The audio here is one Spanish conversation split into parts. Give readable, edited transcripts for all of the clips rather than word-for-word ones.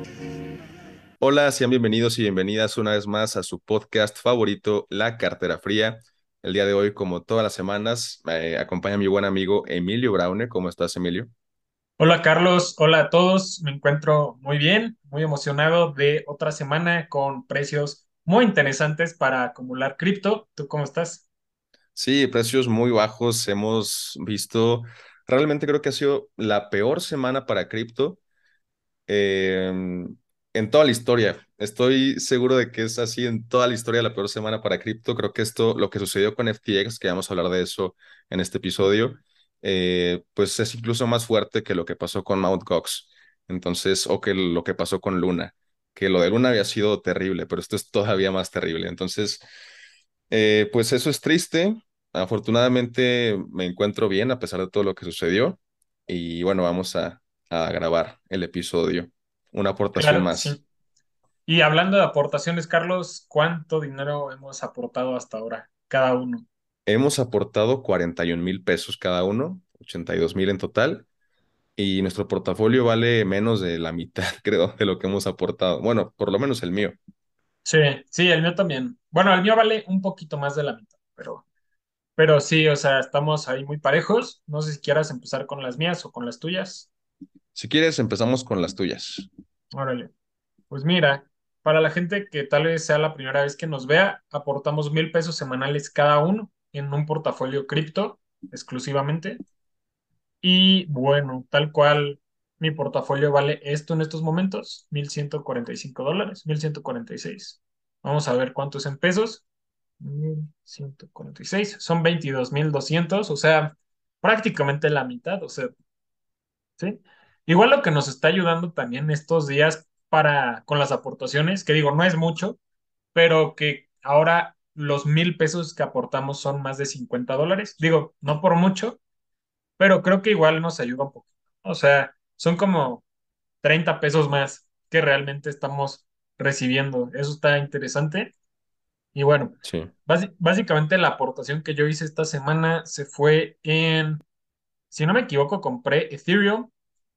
Hola, sean bienvenidos y bienvenidas una vez más a su podcast favorito, La Cartera Fría. El día de hoy, como todas las semanas, me acompaña mi buen amigo Emilio Braune. ¿Cómo estás, Emilio? Hola Carlos, hola a todos, me encuentro muy bien, muy emocionado de otra semana con precios muy interesantes para acumular cripto. ¿Tú cómo estás? Sí, precios muy bajos. Hemos visto, realmente creo que ha sido la peor semana para cripto eh, en toda la historia. Estoy seguro de que es así en toda la historia la peor semana para cripto. Creo que esto, lo que sucedió con FTX, que vamos a hablar de eso en este episodio, pues es incluso más fuerte que lo que pasó con Mt. Gox. Entonces, o que lo que pasó con Luna, que lo de Luna había sido terrible, pero esto es todavía más terrible. Entonces, pues eso es triste. Afortunadamente me encuentro bien a pesar de todo lo que sucedió. Y bueno, vamos a grabar el episodio. Una aportación Claro, más. sí. Y hablando de aportaciones, Carlos, ¿cuánto dinero hemos aportado hasta ahora, cada uno? Hemos aportado 41,000 pesos cada uno, 82,000 en total. Y nuestro portafolio vale menos de la mitad, creo, de lo que hemos aportado. Bueno, por lo menos el mío. Sí, sí, el mío también. Bueno, el mío vale un poquito más de la mitad, pero sí, o sea, estamos ahí muy parejos. No sé si quieras empezar con las mías o con las tuyas. Si quieres, empezamos con las tuyas. Órale. Pues mira, para la gente que tal vez sea la primera vez que nos vea, aportamos 1,000 pesos semanales cada uno en un portafolio cripto exclusivamente. Y bueno, tal cual mi portafolio vale esto en estos momentos, $1,145, 1,146. Vamos a ver cuánto es en pesos. 1,146, son 22,200, o sea, prácticamente la mitad, o sea, ¿sí? Igual lo que nos está ayudando también estos días con las aportaciones, que digo, no es mucho, pero que ahora los 1,000 pesos que aportamos son más de $50. Digo, no por mucho, pero creo que igual nos ayuda un poco. O sea, son como 30 pesos más que realmente estamos recibiendo. Eso está interesante. Y bueno, Sí. básicamente la aportación que yo hice esta semana se fue si no me equivoco, compré Ethereum,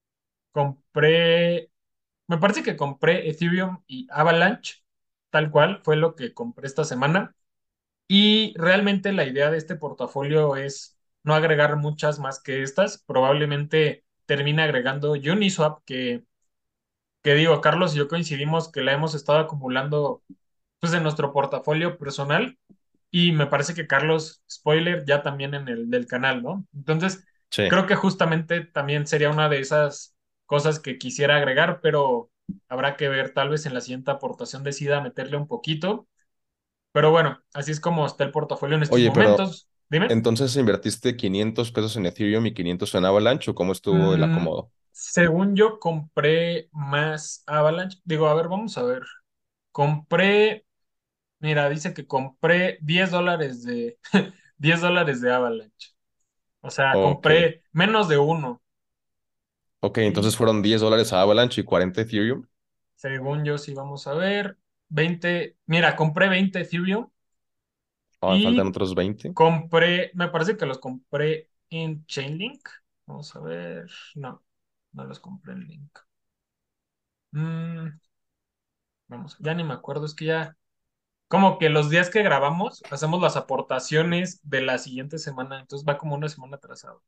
compré Me parece que compré Ethereum y Avalanche, tal cual fue lo que compré esta semana. Y realmente la idea de este portafolio es no agregar muchas más que estas. Probablemente termine agregando Uniswap, que digo, Carlos y yo coincidimos que la hemos estado acumulando pues en nuestro portafolio personal. Y me parece que Carlos, spoiler, ya también en el del canal, ¿no? Entonces, Sí. creo que justamente también sería una de esas cosas que quisiera agregar, pero habrá que ver, tal vez en la siguiente aportación decida meterle un poquito. Pero bueno, así es como está el portafolio en estos Oye, pero momentos. Dime. entonces invertiste 500 pesos en Ethereum y 500 en Avalanche, ¿o cómo estuvo el Mm, acomodo? según yo, compré más Avalanche. Digo, a ver, vamos a ver. Compré, mira, dice que compré $10 $10 de Avalanche. O sea, Ok. compré menos de uno. Ok, Y entonces fueron $10 a Avalanche y 40 Ethereum. según yo, sí vamos a ver, 20, mira, compré 20 Ethereum Ah, me faltan y otros 20. me parece que los compré en Chainlink. Vamos a ver, no, no los compré en Link. Mm, vamos, ya ni me acuerdo, es que ya, como que los días que grabamos, hacemos las aportaciones de la siguiente semana, entonces va como una semana atrasado.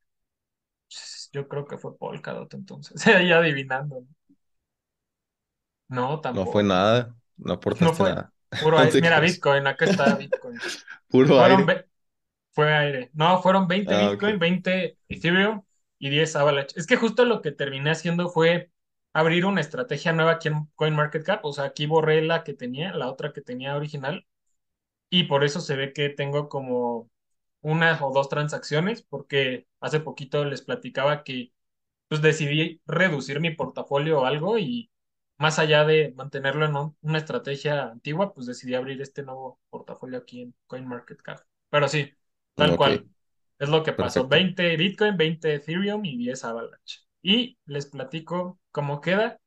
Yo creo que fue Polkadot entonces, ya adivinando, ¿no? No, No fue tampoco. nada. No No aportaste fue nada. puro No aire. te Mira, creas. Bitcoin, acá está Bitcoin. Puro Fueron, aire. ve- fue aire. No, fueron 20 Ah, Bitcoin, ok. 20 Ethereum y 10 Avalanche. Es que justo lo que terminé haciendo fue abrir una estrategia nueva aquí en CoinMarketCap. O sea, aquí borré la que tenía, la otra que tenía original. Y por eso se ve que tengo como una o dos transacciones, porque hace poquito les platicaba que pues decidí reducir mi portafolio o algo y más allá de mantenerlo en una estrategia antigua, pues decidí abrir este nuevo portafolio aquí en CoinMarketCap. Pero sí, tal Ok, cual. Es lo que pasó. perfecto. 20 Bitcoin, 20 Ethereum y 10 Avalanche. Y les platico cómo queda.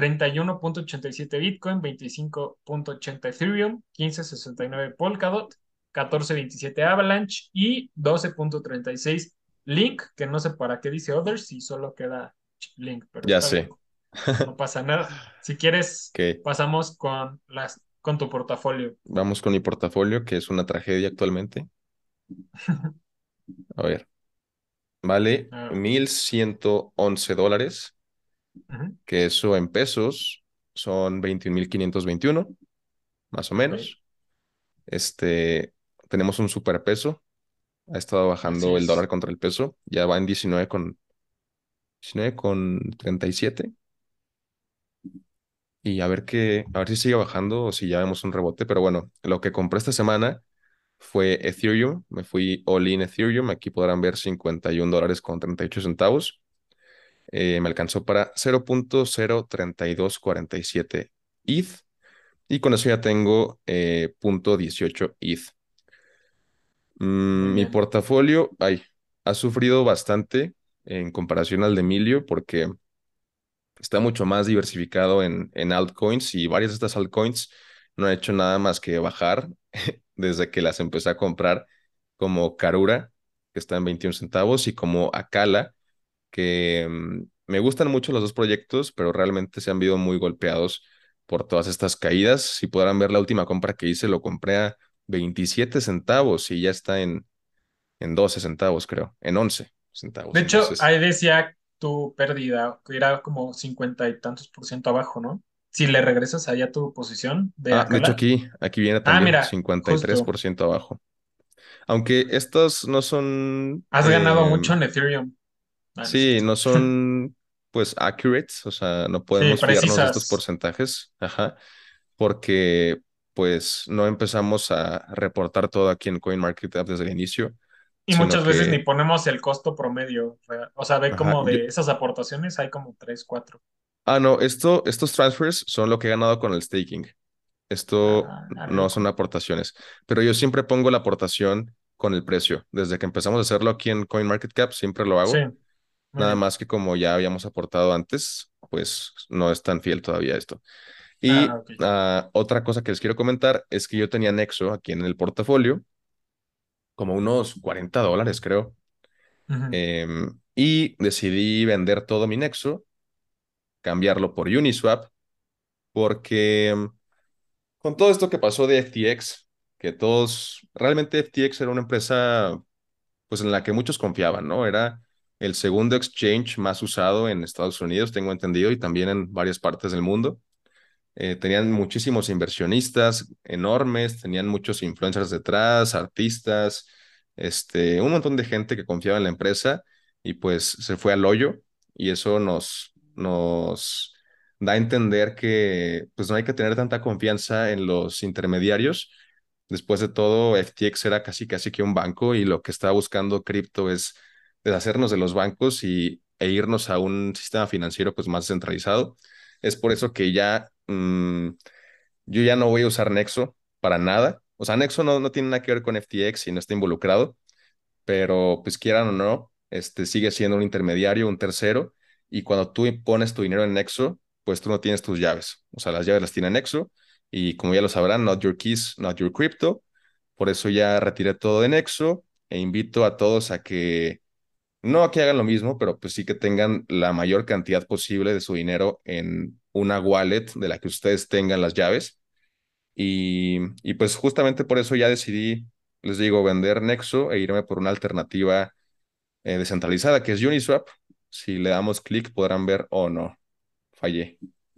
31,87 Bitcoin, 25,80 Ethereum, 15,69 Polkadot, 14,27 Avalanche y 12,36 Link, que no sé para qué dice Others si solo queda Link, pero Ya está bien. sé. no pasa nada. Si quieres, Ok, pasamos con tu portafolio. vamos con mi portafolio, que es una tragedia actualmente. A ver, vale Ah, $1,111, ujú, que eso en pesos son 21,521 más o ok, menos. Tenemos un superpeso. Ha estado así bajando el dólar es. contra el peso. Ya va en 19,37. Y a ver si sigue bajando o si ya vemos un rebote. Pero bueno, lo que compré esta semana fue Ethereum. Me fui all in Ethereum. Aquí podrán ver $51,38. Me alcanzó para 0,03247 ETH. Y con eso ya tengo 0,18 ETH. Muy Mi bien. portafolio, ha sufrido bastante en comparación al de Emilio porque está mucho más diversificado en altcoins y varias de estas altcoins no han hecho nada más que bajar desde que las empecé a comprar, como Karura, que está en 21 centavos, y como Acala, que me gustan mucho los dos proyectos, pero realmente se han visto muy golpeados por todas estas caídas. Si podrán ver la última compra que hice, lo compré a 27 centavos y ya está en 12 centavos, creo, en 11 De centavos. hecho, Entonces, ahí decía tu pérdida, que era como 50 y tantos por ciento abajo, ¿no? Si le regresas allá a tu posición de de hecho Acala. aquí viene Ah, también mira, 53 justo. por ciento abajo. Aunque estos no son, Has ganado mucho en Ethereum. Ah, no es sí, cierto. no son pues accurates, o sea, no Sí, podemos fiarnos de estos precisas. porcentajes, ajá, porque pues no empezamos a reportar todo aquí en CoinMarketCap desde el inicio, Y sino muchas veces ni que, ponemos el costo promedio. O sea, ve ajá, como de esas aportaciones hay como tres, cuatro. no, estos transfers son lo que he ganado con el staking. Esto Ah, no son loco. aportaciones, pero yo siempre pongo la aportación con el precio. Desde que empezamos a hacerlo aquí en CoinMarketCap, siempre lo Sí, hago. muy Nada bien. más que como ya habíamos aportado antes, pues no es tan fiel todavía esto. Ah, Y ok. otra cosa que les quiero comentar es que yo tenía Nexo aquí en el portafolio, como unos $40, creo. Ujú. Y decidí vender todo mi Nexo, cambiarlo por Uniswap, porque con todo esto que pasó de FTX, que todos, realmente FTX era una empresa pues en la que muchos confiaban, ¿no? Era el segundo exchange más usado en Estados Unidos, tengo entendido, y también en varias partes del mundo. Tenían muchísimos inversionistas enormes, tenían muchos influencers detrás, artistas, un montón de gente que confiaba en la empresa y pues se fue al hoyo y eso nos da a entender que pues no hay que tener tanta confianza en los intermediarios. Después de todo, FTX era casi casi que un banco y lo que estaba buscando cripto es deshacernos de los bancos e irnos a un sistema financiero pues más centralizado. Es por eso que yo ya no voy a usar Nexo para nada. O sea, Nexo no tiene nada que ver con FTX y no está involucrado, pero pues quieran o no, sigue siendo un intermediario, un tercero, y cuando tú pones tu dinero en Nexo, pues tú no tienes tus llaves. O sea, las llaves las tiene Nexo y como ya lo sabrán, not your keys, not your crypto. Por eso ya retiré todo de Nexo e invito a todos a que no a que hagan lo mismo, pero pues sí que tengan la mayor cantidad posible de su dinero en una wallet de la que ustedes tengan las llaves. Y pues justamente por eso ya decidí, les digo, vender Nexo e irme por una alternativa descentralizada, que es Uniswap. Si le damos clic podrán ver, oh no, fallé,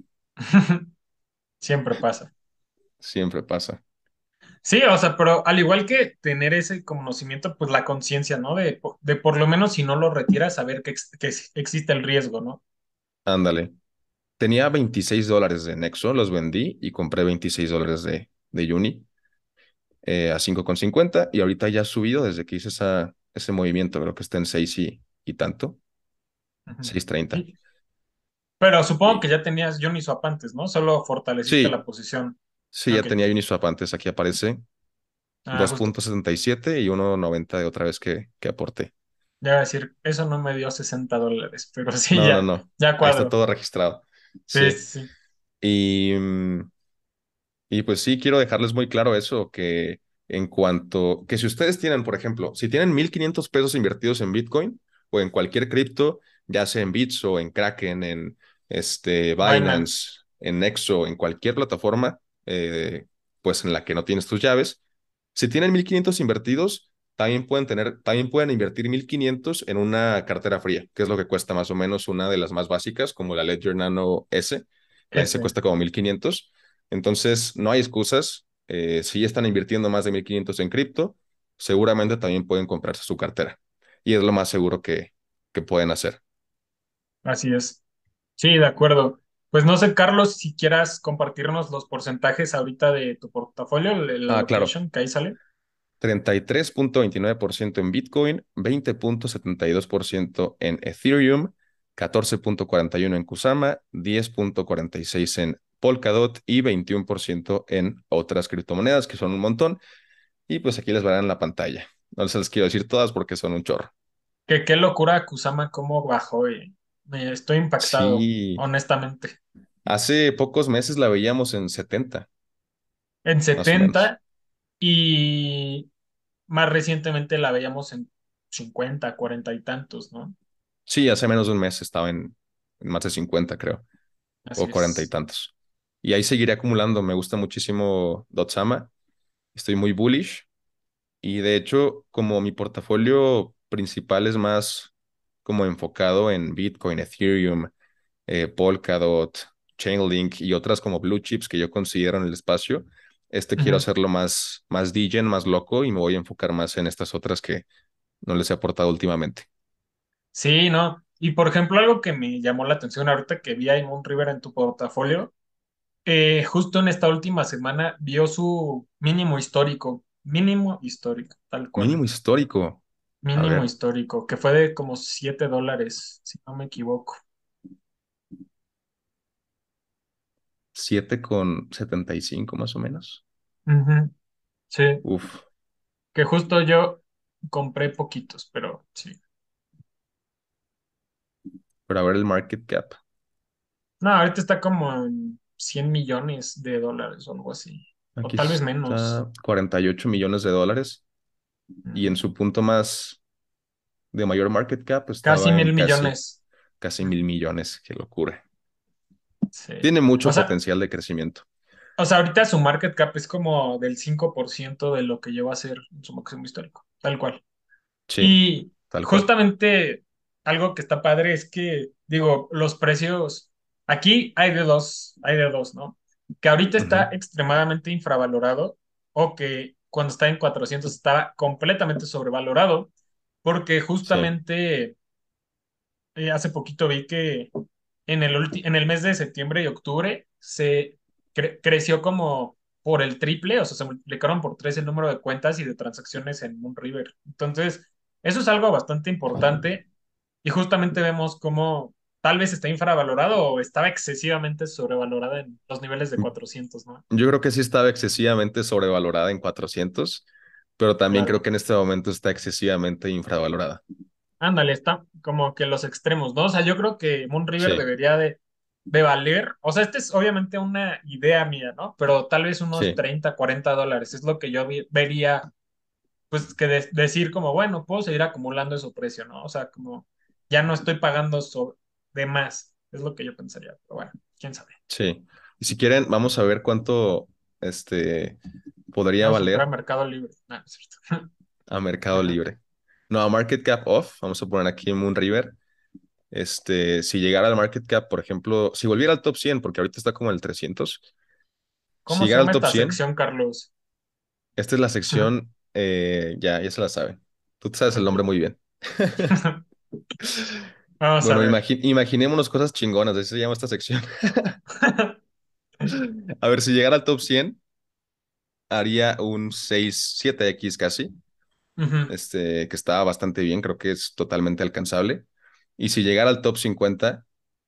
Siempre pasa. siempre pasa. Sí, o sea, pero al igual que tener ese conocimiento, pues la conciencia, ¿no? De por lo menos si no lo retiras, saber que existe el riesgo, ¿no? Ándale. Tenía $26 de Nexo, los vendí y compré $26 de Uni a 5,50 y ahorita ya ha subido desde que hice ese movimiento, creo que está en 6 y tanto, Ujú. 6,30. Y- Pero supongo Y que ya tenías Uniswap antes, ¿no? Solo fortaleciste sí, la posición. sí, ya Ok, tenía Uniswap antes, aquí aparece justo. 2,77 y 1,90 de otra vez que aporté. Ya iba a decir, eso no me dio $60, pero sí, No, no, ya, no, ya ahí está cuadro. todo registrado. Sí, Sí, sí, sí. y, y pues sí, quiero dejarles muy claro eso, que en cuanto, que si ustedes tienen, por ejemplo, si tienen $1,500 invertidos en Bitcoin o en cualquier cripto, ya sea en Bits o en Kraken, Binance. Binance, en Nexo, en cualquier plataforma, pues en la que no tienes tus llaves. Si tienen 1,500 invertidos, también pueden invertir 1,500 en una cartera fría, que es lo que cuesta más o menos una de las más básicas, como la Ledger Nano S. La S Ese. cuesta como 1,500. Entonces, no hay excusas. Si ya están invirtiendo más de 1,500 en cripto, seguramente también pueden comprarse su cartera. Y es lo más seguro que pueden hacer. Así es. Sí, de acuerdo. Pues no sé, Carlos, si quieras compartirnos los porcentajes ahorita de tu portafolio, la Ah, claro. allocation que ahí sale. 33,29% en Bitcoin, 20,72% en Ethereum, 14,41% en Kusama, 10,46% en Polkadot y 21% en otras criptomonedas, que son un montón. Y pues aquí les verán en la pantalla. No les quiero decir todas porque son un chorro. Que qué locura Kusama, cómo bajó. Me estoy impactado, Sí, honestamente. hace pocos meses la veíamos en 70, En más o menos. 70 y más recientemente la veíamos en 50, 40 y tantos, ¿no? Sí, hace menos de un mes estaba en más de 50, creo, Así o 40 y es. tantos. Y ahí seguiré acumulando. Me gusta muchísimo Dotsama. Estoy muy bullish. Y de hecho, como mi portafolio principal es más como enfocado en Bitcoin, Ethereum, Polkadot, Chainlink y otras como blue chips que yo considero en el espacio, quiero Ujú. hacerlo más degen, más loco y me voy a enfocar más en estas otras que no les he aportado últimamente. Sí, ¿no? Y por ejemplo, algo que me llamó la atención ahorita que vi a Moon River en tu portafolio, justo en esta última semana vio su mínimo histórico, tal cual, Mínimo histórico. A mínimo ver, histórico, que fue de como $7, si no me equivoco. 7,75 más o menos. Ujú. Sí, Uf, que justo yo compré poquitos, pero sí. pero a ver el market cap. No, ahorita está como en $100 millones o algo así, o Aquí tal vez menos. está 48 millones de dólares y en Mm, su punto más de mayor market cap Casi estaba en mil millones. casi 1,000 millones. Qué locura. Sí. Tiene O mucho sea, potencial de crecimiento. ahorita su market cap es como del 5% de lo que llegó a ser en su máximo histórico, tal cual. Sí, Y tal cual. justamente algo que está padre es que, digo, los precios, aquí hay de dos, ¿no? Que ahorita está Ujú. extremadamente infravalorado o que cuando está en 400 estaba completamente sobrevalorado, porque Sí, justamente hace poquito vi que en el mes de septiembre y octubre se creció como por el triple, o sea, se multiplicaron por tres el número de cuentas y de transacciones en Moonriver. Entonces, eso es algo bastante importante y justamente vemos cómo tal vez está infravalorado o estaba excesivamente sobrevalorada en los niveles de 400, ¿no? yo creo que sí estaba excesivamente sobrevalorada en 400, pero también creo Claro. que en este momento está excesivamente infravalorada. Ándale, está como que los extremos, ¿no? O sea, yo creo que Moon River Sí, debería de valer, o sea, esta es obviamente una idea mía, ¿no? Pero tal vez unos sí, 30 $40 es lo que yo vería, pues que decir como, bueno, puedo seguir acumulando ese precio, ¿no? O sea, como ya no estoy pagando de más, es lo que yo pensaría, pero bueno, quién sabe. sí. Y si quieren, vamos a ver cuánto podría Vamos a entrar a valer Mercado Libre. No, no es cierto. a Mercado Libre. No, a Market Cap Off, vamos a poner aquí en Moon River. Si llegara al market cap, por ejemplo, si volviera al top 100, porque ahorita está como en el 300, si ¿Cómo se llegara al llama top esta 100, sección, Carlos? esta es la sección, ya se la saben. Tú te sabes el Ok. nombre muy bien. Vamos a Bueno, ver. imaginémonos cosas chingonas, así se llama esta sección. A ver, si llegara al top 100, haría un 6 7x casi, Ujú. que está bastante bien, creo que es totalmente alcanzable. Y si llegara al top 50,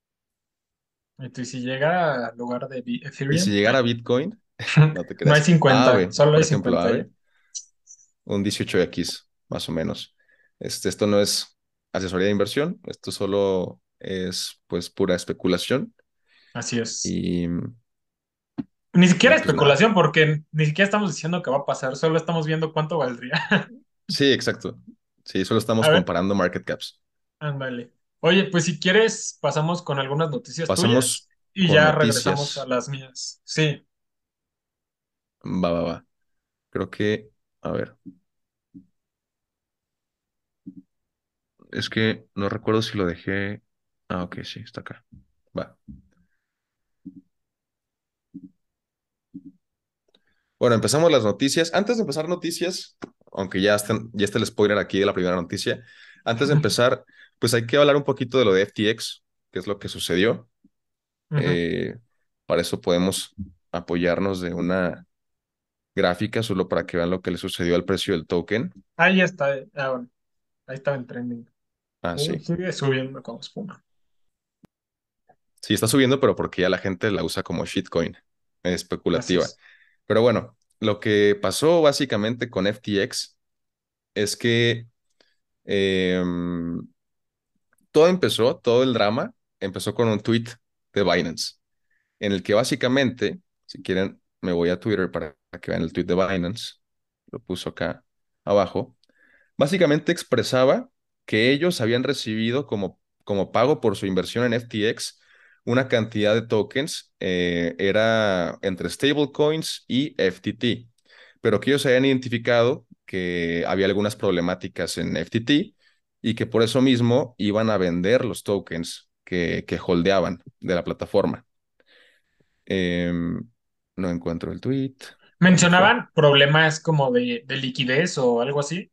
Y si llega al lugar de y si Ethereum, llegara a Bitcoin, no te no hay creas, 50, AVE, solo por hay ejemplo, 50 ya. AVE. Un 18x más o menos. Esto no es asesoría de inversión, esto solo es pues pura especulación Así es. y, Ni y siquiera pues nada. especulación, porque ni siquiera estamos diciendo que va a pasar, solo estamos viendo cuánto valdría. Sí, exacto. Sí, solo estamos A ver, comparando market caps. ándale. Oye, pues si quieres, pasamos con algunas noticias tuyas Pasamos y con ya regresamos a noticias. las mías. Sí. Va, va, va. Creo que, a ver, es que no recuerdo si lo dejé. Ah, ok, sí, está acá. Va. Bueno, empezamos las noticias. Antes de empezar noticias, aunque ya está el spoiler aquí de la primera noticia, antes de empezar, pues hay que hablar un poquito de lo de FTX, qué es lo que sucedió. Ujú. Eh, para eso podemos apoyarnos de una gráfica solo para que vean lo que le sucedió al precio del token. Ahí está. Bueno, ahí estaba en trending. Ah, sí. Sigue subiendo como espuma. Sí, está subiendo, pero porque ya la gente la usa como shitcoin, Así especulativa. es. Pero bueno, lo que pasó básicamente con FTX es que em, todo el drama empezó con un tweet de Binance, en el que básicamente, si quieren, me voy a Twitter para que vean el tweet de Binance, lo puso acá abajo. Básicamente expresaba que ellos habían recibido como pago por su inversión en FTX una cantidad de tokens, era entre stablecoins y FTT, pero que ellos habían identificado que había algunas problemáticas en FTT y que por eso mismo iban a vender los tokens que holdeaban de la plataforma. Em, no encuentro el tweet. ¿Dónde fue? Mencionaban problemas como de liquidez o algo así.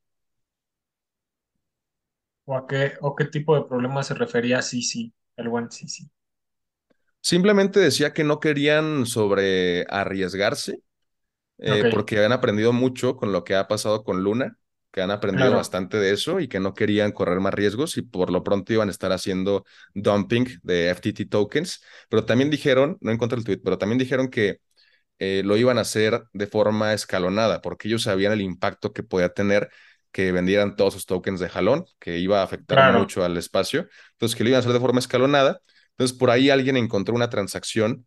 O qué tipo de problema se refería sí, sí, el buen sí, sí. Simplemente decía que no querían sobre arriesgarse Ok, porque habían aprendido mucho con lo que ha pasado con Luna, que han aprendido claro, bastante de eso y que no querían correr más riesgos y por lo pronto iban a estar haciendo dumping de FTT tokens. Pero también dijeron, no encontré el tweet, pero también dijeron que lo iban a hacer de forma escalonada, porque ellos sabían el impacto que podía tener que vendieran todos sus tokens de jalón, que iba a afectar claro. mucho al espacio. Entonces, que lo iban a hacer de forma escalonada. Entonces, por ahí alguien encontró una transacción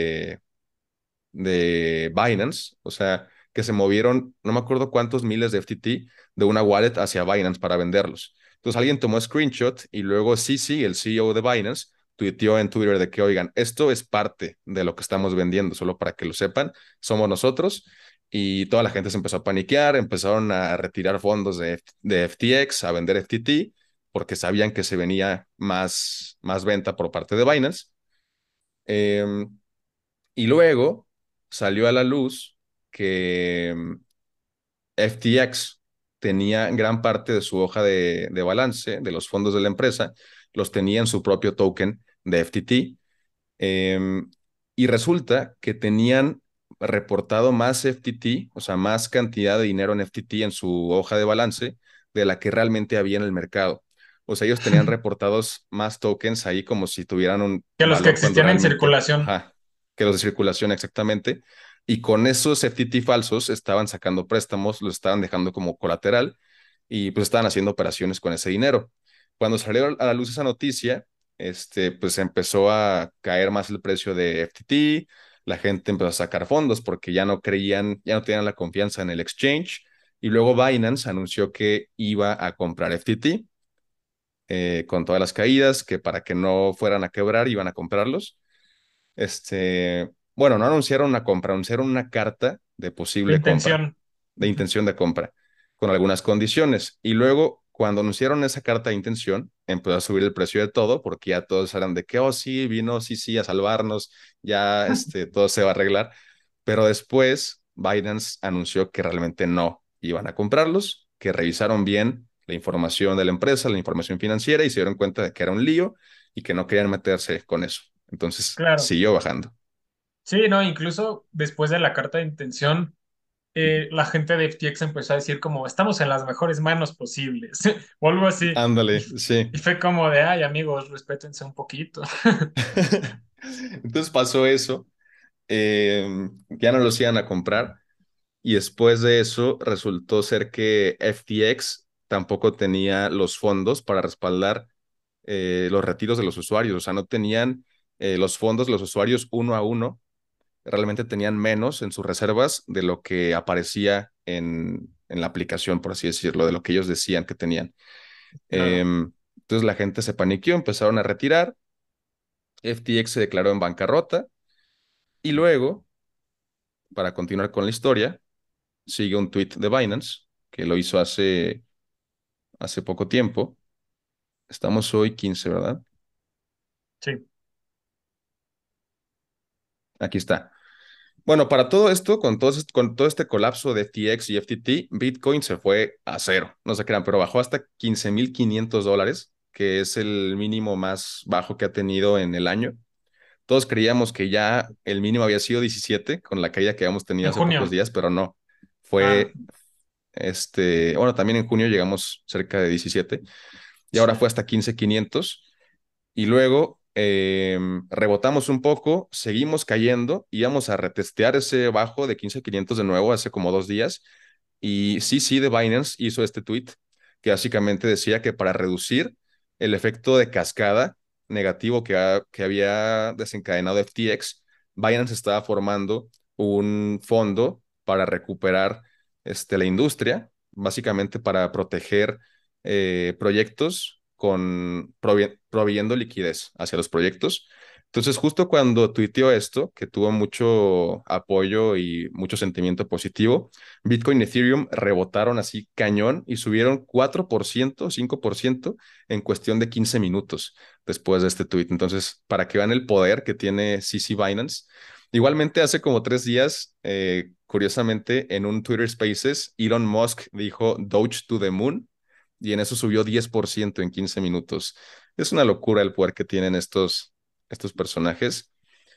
de Binance, o sea, que se movieron, no me acuerdo cuántos miles de FTT de una wallet hacia Binance para venderlos. Entonces alguien tomó screenshot y luego Cici, el CEO de Binance, tuiteó en Twitter de que, oigan, esto es parte de lo que estamos vendiendo, solo para que lo sepan, somos nosotros. Y toda la gente se empezó a paniquear, empezaron a retirar fondos de FTX, a vender FTT, porque sabían que se venía más venta por parte de Binance. Em, y luego salió a la luz que FTX tenía gran parte de su hoja de balance, de los fondos de la empresa, los tenía en su propio token de FTT. em, y resulta que tenían reportado más FTT, o sea, más cantidad de dinero en FTT en su hoja de balance de la que realmente había en el mercado. O sea, ellos tenían reportados más tokens ahí como si tuvieran un Que los que valor cuando existían en realmente, circulación. ajá, que los de circulación exactamente. Y con esos FTT falsos estaban sacando préstamos, los estaban dejando como colateral y pues estaban haciendo operaciones con ese dinero. Cuando salió a la luz esa noticia, pues empezó a caer más el precio de FTT, la gente empezó a sacar fondos porque ya no creían, ya no tenían la confianza en el exchange, y luego Binance anunció que iba a comprar FTT con todas las caídas, que para que no fueran a quebrar iban a comprarlos. Bueno, no anunciaron una compra, anunciaron una carta de De posible compra, intención. de Ujú. intención de compra, con algunas condiciones. Y luego, cuando anunciaron esa carta de intención, empezó a subir el precio de todo, porque ya todos eran de que, oh, sí, vino, sí, sí, a salvarnos, ya todo se va a arreglar. Pero después, Binance anunció que realmente no iban a comprarlos, que revisaron bien la información de la empresa, la información financiera, y se dieron cuenta de que era un lío y que no querían meterse con eso. Entonces Claro. siguió bajando. Sí, no, incluso después de la carta de intención, la gente de FTX empezó a decir como, estamos en las mejores manos posibles, o algo así. Y, Ándale, sí. y fue como de, ay, amigos, respétense un poquito. Entonces pasó eso, ya no los iban a comprar y después de eso resultó ser que FTX tampoco tenía los fondos para respaldar los retiros de los usuarios, o sea, no tenían los fondos de los usuarios uno a uno, realmente tenían menos en sus reservas de lo que aparecía en la aplicación, por así decirlo, de lo que ellos decían que tenían. Claro. Entonces la gente se paniqueó, empezaron a retirar, FTX se declaró en bancarrota y luego, para continuar con la historia, sigue un tweet de Binance que lo hizo hace poco tiempo. Estamos hoy 15, ¿verdad? Sí. Aquí está. Bueno, para todo esto, con todo este colapso de FTX y FTT, Bitcoin se fue a cero. No se crean, pero bajó hasta $15,500, que es el mínimo más bajo que ha tenido en el año. Todos creíamos que ya el mínimo había sido 17 con la caída que habíamos tenido En hace pocos junio. días, pero no. Ah, Fue, bueno, también en junio llegamos cerca de 17 y ahora sí. fue hasta 15,500. Y luego rebotamos un poco, seguimos cayendo, íbamos a retestear ese bajo de 15,500 de nuevo hace como 2 días. Y sí, de Binance hizo este tweet que básicamente decía que para reducir el efecto de cascada negativo que había desencadenado FTX, Binance estaba formando un fondo para recuperar la industria, básicamente para proteger proyectos proveyendo liquidez hacia los proyectos. Entonces, justo cuando tuiteó esto, que tuvo mucho apoyo y mucho sentimiento positivo, Bitcoin y Ethereum rebotaron así cañón y subieron 4%, 5% en cuestión de 15 minutos después de este tweet. Entonces, para que vean el poder que tiene CC Binance. Igualmente, hace como 3 días, curiosamente, en un Twitter Spaces, Elon Musk dijo Doge to the Moon y en eso subió 10% en 15 minutos. Es una locura el poder que tienen estos personajes.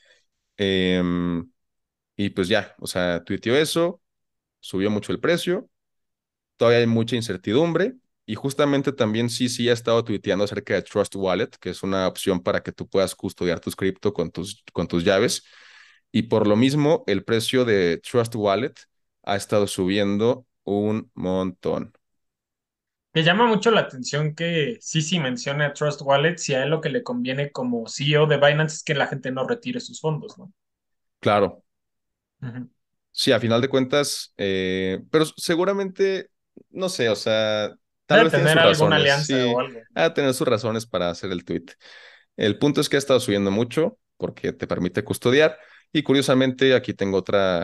Em, y pues ya, o sea, tuiteó eso, subió mucho el precio, todavía hay mucha incertidumbre y justamente también sí ha estado tuiteando acerca de Trust Wallet, que es una opción para que tú puedas custodiar tus cripto con tus llaves. Y por lo mismo, el precio de Trust Wallet ha estado subiendo un montón. Me llama mucho la atención que sí mencione a Trust Wallet si a él lo que le conviene como CEO de Binance es que la gente no retire sus fondos, ¿no? Claro, Ujú. sí, a final de cuentas, pero seguramente, no sé, o sea, tal Debe vez tiene tener sus alguna razones, alianza o sí, algo. ha de tener sus razones para hacer el tweet. El punto es que ha estado subiendo mucho porque te permite custodiar y curiosamente aquí tengo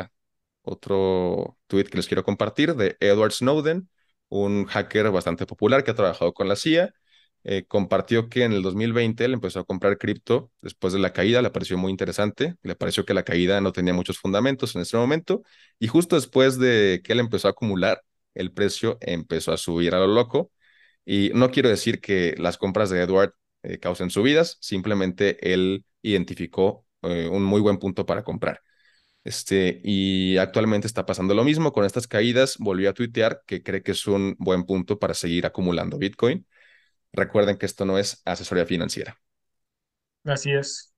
otro tweet que les quiero compartir de Edward Snowden, un hacker bastante popular que ha trabajado con la CIA. Compartió que en el 2020 él empezó a comprar cripto después de la caída, le pareció muy interesante, le pareció que la caída no tenía muchos fundamentos en ese momento y justo después de que él empezó a acumular, el precio empezó a subir a lo loco. Y no quiero decir que las compras de Edward causen subidas, simplemente él identificó un muy buen punto para comprar. Y actualmente está pasando lo mismo con estas caídas. Volvió a tuitear que cree que es un buen punto para seguir acumulando Bitcoin. Recuerden que esto no es asesoría financiera. Así es.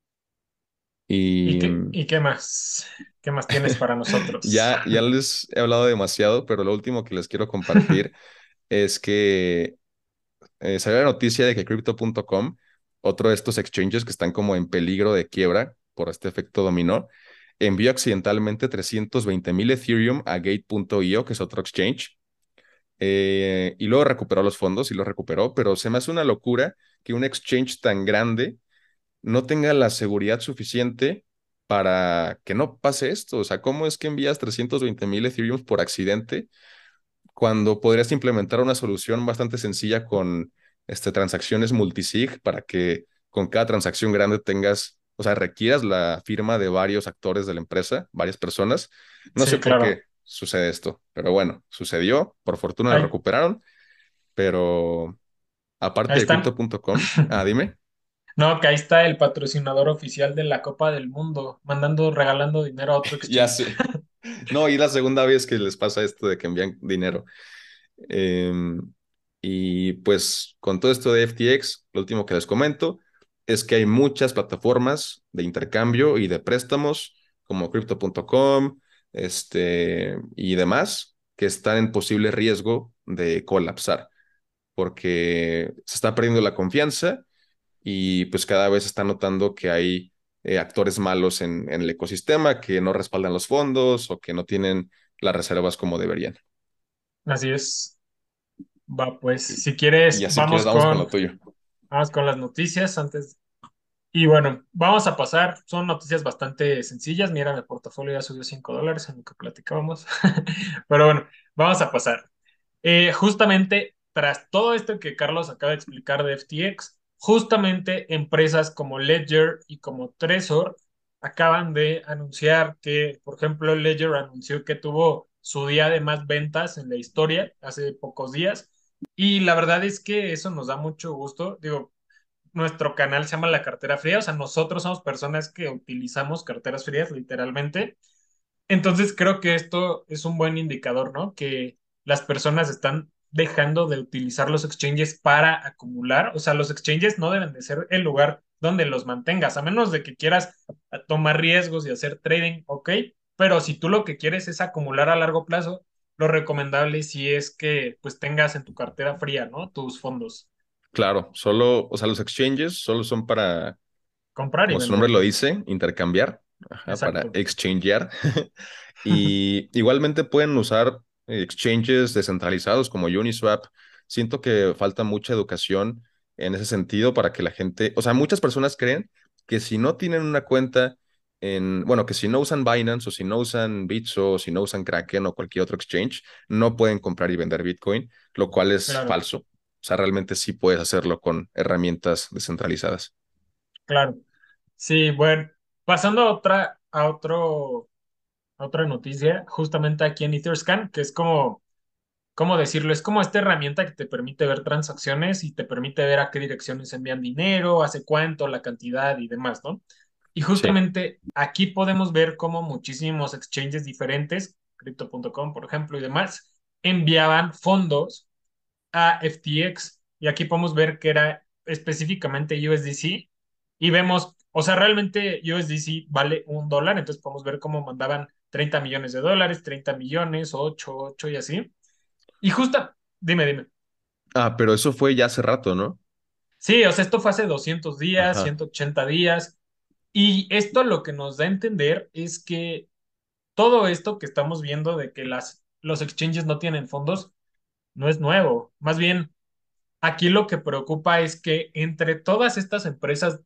Y ¿Y qué más? ¿Qué más tienes para nosotros? ya les he hablado demasiado, pero lo último que les quiero compartir es que salió la noticia de que Crypto.com, otro de estos exchanges que están como en peligro de quiebra por este efecto dominó, envió accidentalmente 320,000 Ethereum a Gate.io, que es otro exchange, y luego recuperó los fondos y los recuperó, pero se me hace una locura que un exchange tan grande no tenga la seguridad suficiente para que no pase esto. O sea, ¿cómo es que envías 320,000 Ethereum por accidente cuando podrías implementar una solución bastante sencilla con transacciones multisig para que con cada transacción grande tengas, o sea, requieras la firma de varios actores de la empresa, varias personas? No sé Sí, por claro. qué sucede esto, pero bueno, sucedió, por fortuna lo Ahí, recuperaron, pero ahí aparte de están. Crypto.com, dime. No, que ahí está el patrocinador oficial de la Copa del Mundo, regalando dinero a otro Ya exchange. sé. No, y la segunda vez que les pasa esto de que envían dinero. Em, y pues con todo esto de FTX, lo último que les comento es que hay muchas plataformas de intercambio y de préstamos como Crypto.com, y demás que están en posible riesgo de colapsar porque se está perdiendo la confianza y pues cada vez se está notando que hay actores malos en el ecosistema que no respaldan los fondos o que no tienen las reservas como deberían. Así es. Va, pues, Y, si y quieres, así quieres, vamos con lo tuyo. vamos con las noticias antes. Y bueno, vamos a pasar. Son noticias bastante sencillas. Mira, mi portafolio ya subió $5 en lo que platicábamos. Pero bueno, vamos a pasar. Justamente tras todo esto que Carlos acaba de explicar de FTX, justamente empresas como Ledger y como Trezor acaban de anunciar que, por ejemplo, Ledger anunció que tuvo su día de más ventas en la historia hace pocos días. Y la verdad es que eso nos da mucho gusto. Digo, nuestro canal se llama La Cartera Fría, o sea, nosotros somos personas que utilizamos carteras frías, literalmente. Entonces creo que esto es un buen indicador, ¿no? Que las personas están dejando de utilizar los exchanges para acumular. O sea, los exchanges no deben de ser el lugar donde los mantengas, a menos de que quieras tomar riesgos y hacer trading, ok. Pero si tú lo que quieres es acumular a largo plazo, lo recomendable sí es que pues tengas en tu cartera fría, ¿no? Tus fondos. Claro, solo, o sea, los exchanges solo son para, Comprar y como su nombre vender. lo dice, intercambiar, ajá, para Exacto. exchangear. Y igualmente pueden usar exchanges descentralizados como Uniswap. Siento que falta mucha educación en ese sentido para que la gente, o sea, muchas personas creen que si no tienen una cuenta en, bueno, que si no usan Binance o si no usan Bitso o si no usan Kraken o cualquier otro exchange, no pueden comprar y vender Bitcoin, lo cual es Claro, falso. O sea, realmente sí puedes hacerlo con herramientas descentralizadas. claro. Sí, bueno, pasando a otra noticia, justamente aquí en Etherscan, que es como, ¿cómo decirlo? Es como esta herramienta que te permite ver transacciones y te permite ver a qué direcciones envían dinero, hace cuánto, la cantidad y demás, ¿no? Y Sí, justamente aquí podemos ver cómo muchísimos exchanges diferentes, Crypto.com, por ejemplo, y demás, enviaban fondos a FTX y aquí podemos ver que era específicamente USDC y vemos, o sea, realmente USDC vale $1, entonces podemos ver cómo mandaban 30 millones de dólares, 30 millones, 8 8 y así. Y justo, dime. ah, pero eso fue ya hace rato, ¿no? Sí, o sea, esto fue hace 200 días, Ajá. 180 días y esto lo que nos da a entender es que todo esto que estamos viendo de que los exchanges no tienen fondos no es nuevo, más bien aquí lo que preocupa es que entre todas estas empresas,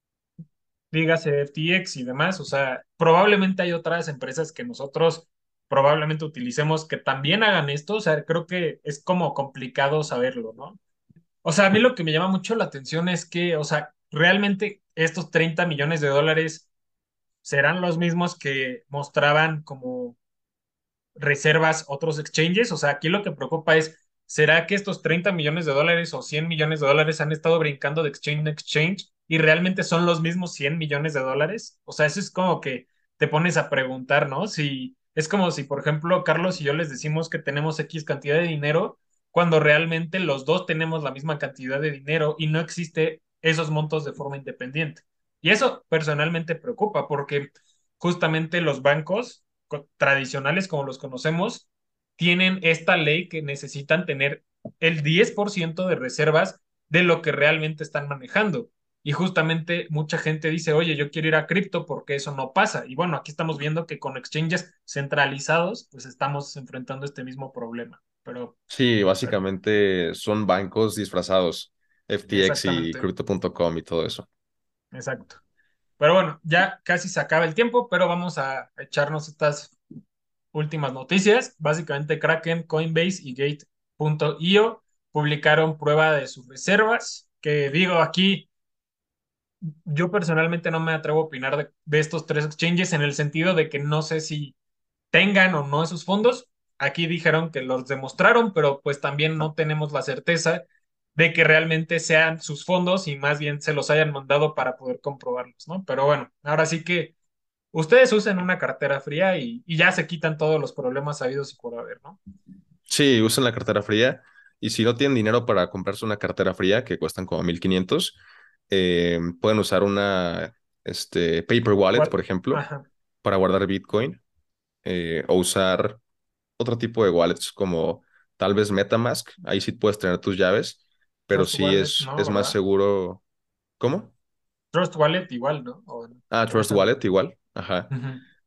dígase FTX y demás, o sea, probablemente hay otras empresas que nosotros probablemente utilicemos que también hagan esto, o sea, creo que es como complicado saberlo, ¿no? O sea, a mí lo que me llama mucho la atención es que, o sea, realmente estos 30 millones de dólares serán los mismos que mostraban como reservas otros exchanges. O sea, aquí lo que preocupa es, ¿será que estos 30 millones de dólares o 100 millones de dólares han estado brincando de exchange en exchange y realmente son los mismos 100 millones de dólares? O sea, eso es como que te pones a preguntar, ¿no? Si es como si, por ejemplo, Carlos y yo les decimos que tenemos X cantidad de dinero cuando realmente los dos tenemos la misma cantidad de dinero y no existe esos montos de forma independiente. Y eso personalmente preocupa porque justamente los bancos tradicionales como los conocemos, tienen esta ley que necesitan tener el 10% de reservas de lo que realmente están manejando. Y justamente mucha gente dice, oye, yo quiero ir a cripto porque eso no pasa. Y bueno, aquí estamos viendo que con exchanges centralizados, pues estamos enfrentando este mismo problema. Sí, Pero básicamente son bancos disfrazados, FTX y exactamente, Crypto.com y todo eso. exacto. Pero bueno, ya casi se acaba el tiempo, pero vamos a echarnos estas últimas noticias. Básicamente Kraken, Coinbase y Gate.io publicaron prueba de sus reservas, que digo aquí, yo personalmente no me atrevo a opinar de estos tres exchanges en el sentido de que no sé si tengan o no esos fondos. Aquí dijeron que los demostraron, pero pues también no tenemos la certeza de que realmente sean sus fondos y más bien se los hayan mandado para poder comprobarlos, ¿no? Pero bueno, ahora sí que ustedes usen una cartera fría y ya se quitan todos los problemas habidos y por haber, ¿no? Sí, usan la cartera fría y si no tienen dinero para comprarse una cartera fría que cuestan como 1,500, pueden usar una paper wallet, ¿Cuál? por ejemplo, Ajá. para guardar Bitcoin o usar otro tipo de wallets como tal vez MetaMask. Ahí sí puedes tener tus llaves, pero Trust sí Wallet, es, no, es más ¿verdad? seguro. ¿Cómo? Trust Wallet igual, ¿no? Ah, O Trust esa no. Wallet igual. Ajá. Ujú.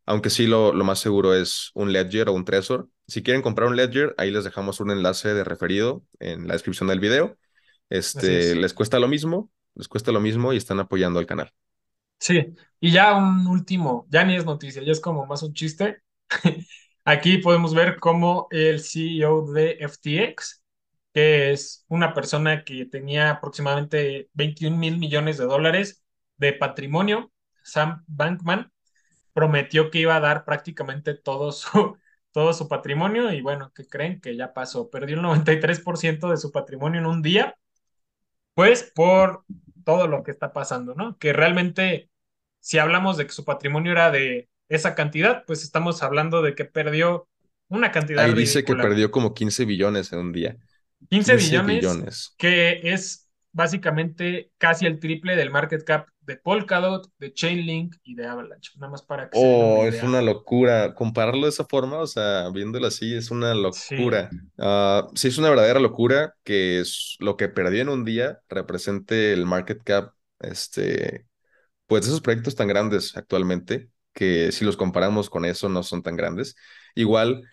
Aunque sí, lo más seguro es un Ledger o un Trezor. Si quieren comprar un Ledger, ahí les dejamos un enlace de referido en la descripción del video. Así es. Les cuesta lo mismo y están apoyando al canal. Sí, y ya un último, ya ni es noticia, ya es como más un chiste. Aquí podemos ver cómo el CEO de FTX, que es una persona que tenía aproximadamente 21.000 millones de dólares de patrimonio, Sam Bankman, prometió que iba a dar prácticamente todo su patrimonio y bueno, ¿qué creen? Que ya pasó, perdió el 93% de su patrimonio en un día, pues por todo lo que está pasando, ¿no? Que realmente, si hablamos de que su patrimonio era de esa cantidad, pues estamos hablando de que perdió una cantidad Ahí dice que ridícula. perdió como 15 billones en un día. 15 15 billones, billones. que es básicamente casi el triple del market cap de Polkadot, de Chainlink y de Avalanche, nada más para que se den una Oh, es idea. una locura. Compararlo de esa forma, o sea, viéndolo así, es una Sí, locura. Sí, es una verdadera locura que es lo que perdió en un día represente el market cap, pues de esos proyectos tan grandes actualmente, que si los comparamos con eso no son tan grandes. Igual,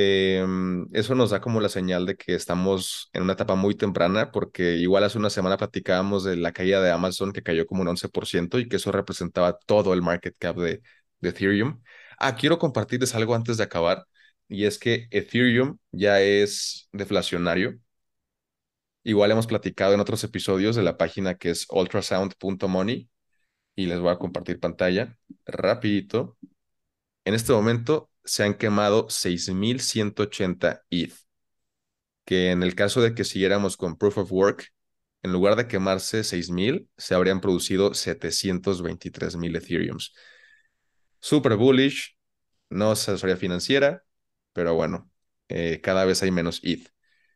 eso nos da como la señal de que estamos en una etapa muy temprana, porque igual hace una semana platicábamos de la caída de Amazon que cayó como un 11% y que eso representaba todo el market cap de Ethereum. Quiero compartirles algo antes de acabar, y es que Ethereum ya es deflacionario. Igual hemos platicado en otros episodios de la página que es ultrasound.money y les voy a compartir pantalla rapidito. En este momento se han quemado 6.180 ETH, que en el caso de que siguiéramos con Proof of Work, en lugar de quemarse 6.000, se habrían producido 723.000 Ethereums. Super bullish, no es asesoría financiera, pero bueno, cada vez hay menos ETH.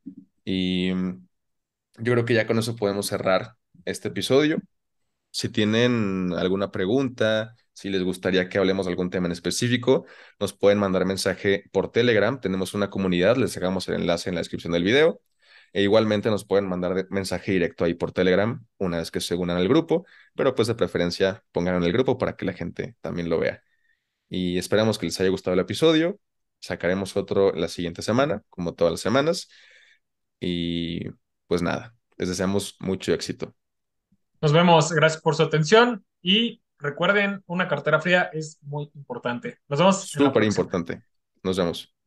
Y yo creo que ya con eso podemos cerrar este episodio. Si tienen alguna pregunta, si les gustaría que hablemos de algún tema en específico, nos pueden mandar mensaje por Telegram. Tenemos una comunidad, les dejamos el enlace en la descripción del video. E igualmente nos pueden mandar mensaje directo ahí por Telegram una vez que se unan al grupo, pero pues de preferencia pongan en el grupo para que la gente también lo vea. Y esperamos que les haya gustado el episodio. Sacaremos otro la siguiente semana, como todas las semanas. Y pues nada, les deseamos mucho éxito. nos vemos, gracias por su atención y recuerden, una cartera fría es muy importante. Nos vemos en la Súper próxima. importante. Nos vemos.